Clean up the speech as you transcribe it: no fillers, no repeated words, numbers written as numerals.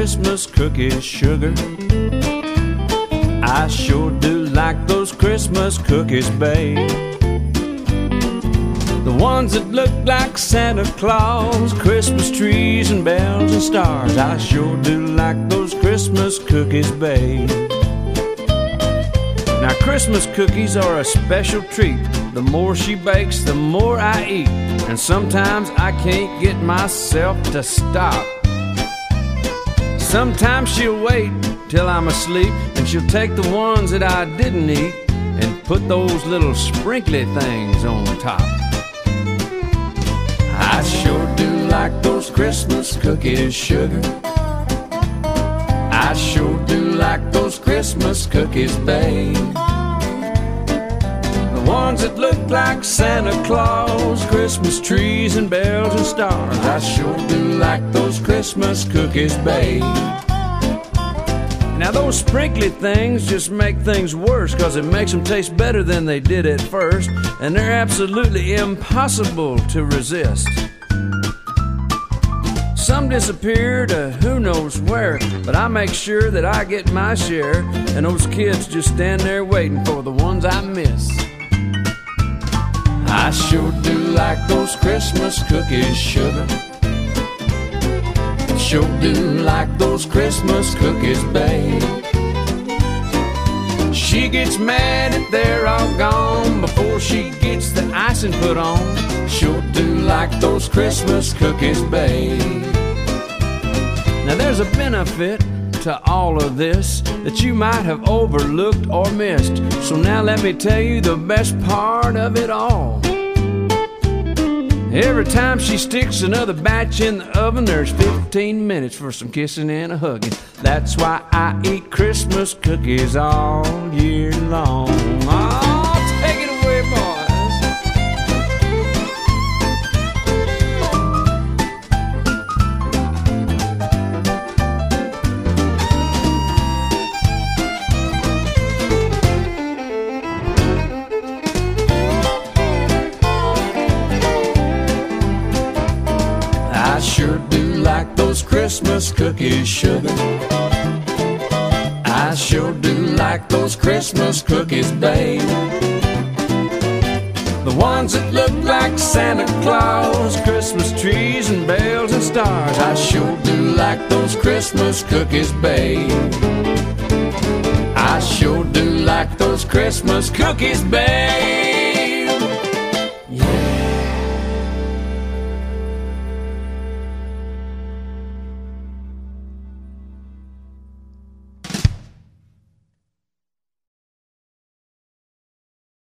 Christmas cookies, sugar. I sure do like those Christmas cookies, babe. The ones that look like Santa Claus, Christmas trees and bells and stars. I sure do like those Christmas cookies, babe. Now Christmas cookies are a special treat. The more she bakes, the more I eat. And sometimes I can't get myself to stop. Sometimes she'll wait till I'm asleep, and she'll take the ones that I didn't eat and put those little sprinkly things on top. I sure do like those Christmas cookies, sugar. I sure do like those Christmas cookies, babe. The ones that look like Santa Claus, Christmas trees and bells and stars. I sure do like those Christmas cookies, babe. Now those sprinkly things just make things worse, 'cause it makes them taste better than they did at first, and they're absolutely impossible to resist. Some disappear to who knows where, but I make sure that I get my share, and those kids just stand there waiting for the ones I miss. I sure do like those Christmas cookies, sugar. Sure do like those Christmas cookies, babe. She gets mad if they're all gone before she gets the icing put on. Sure do like those Christmas cookies, babe. Now there's a benefit to all of this that you might have overlooked or missed. So now let me tell you the best part of it all. Every time she sticks another batch in the oven, there's 15 minutes for some kissing and a hugging. That's why I eat Christmas cookies all year long. Oh, take it away, boys. I sure do like those Christmas cookies, sugar. I sure do like those Christmas cookies, babe. The ones that look like Santa Claus, Christmas trees and bells and stars. I sure do like those Christmas cookies, babe. I sure do like those Christmas cookies, babe.